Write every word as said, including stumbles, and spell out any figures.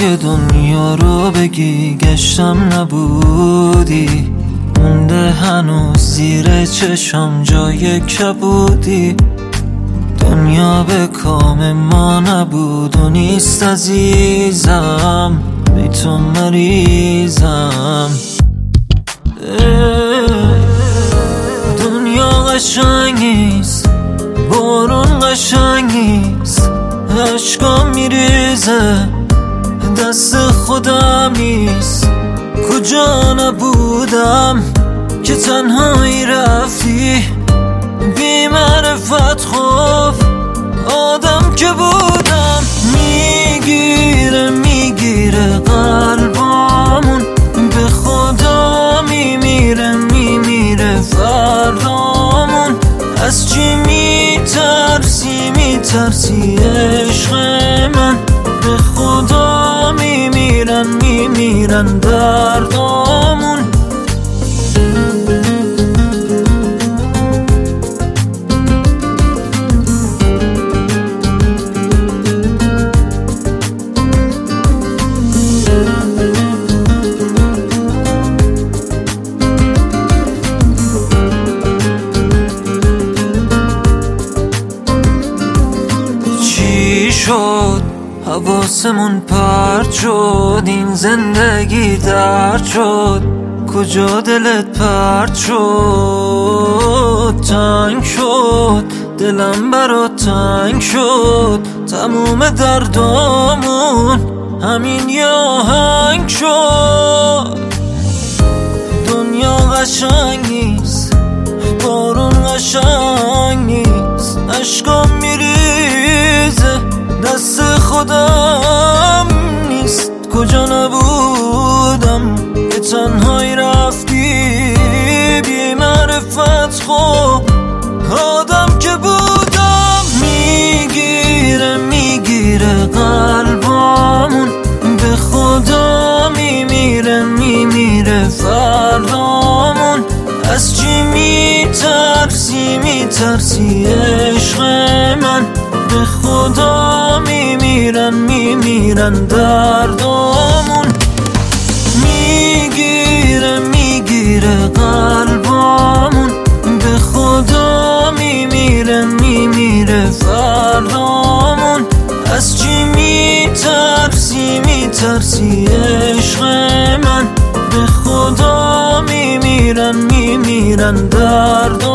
جای دنیا رو بگی گشتم نبودی، مونده هنوز زیر چشم جای کبودی. دنیا به کام ما نبود و نیست عزیزم، بی تو مریضم. دنیا قشنگ نیست، بارون قشنگ نیست، عشقام میریزه دست خودم نیست. کجا نبودم که تنهایی رفتی، بی معرفت خوف آدم که بودم. میگیره میگیره قلبامون، به خدا میمیره میمیره فردامون. از چی میترسی میترسی عشق من، به خدا میمیرن میمیرن دردامون. شد حواسمون پرت شد، این زندگی درد شد، کجا دلت پرت شد؟ تنگ شد دلم برات تنگ شد، تموم دردامون همین یه آهنگ شد. دنیا قشنگ نیست، بارون قشنگ نیست، عشقام میریزه دست خودم نیست. کجا نبودم که تنهایی رفتی، بی معرفت خوب آدم که بودم. میگیره میگیره قلبامون، به خدا میمیره میمیره فردامون. از چی میترسی میترسی عشق من، به خدا میمیرن میمیرن دردامون. میگیره میگیره قلبامون، به خدا میمیره میمیره فردامون. از چی میترسی میترسی عشق من، به خدا میمیرن میمیرن دردامون.